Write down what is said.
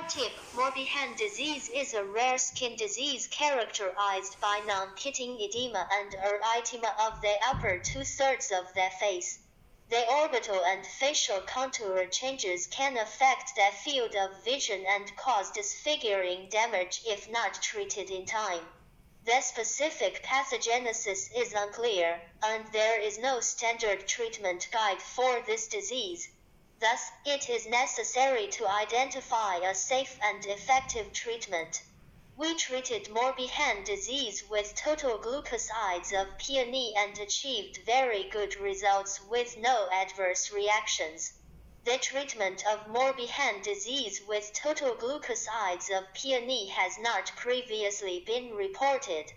tip: Morbihan disease is a rare skin disease characterized by non-pitting edema and erythema of the upper two-thirds of the face. The orbital and facial contour changes can affect the field of vision and cause disfiguring damage if not treated in time. The specific pathogenesis is unclear, and there is no standard treatment guide for this disease. Thus, it is necessary to identify a safe and effective treatment. We treated Morbihan disease with total glucosides of peony and achieved very good results with no adverse reactions. The treatment of Morbihan disease with total glucosides of peony has not previously been reported.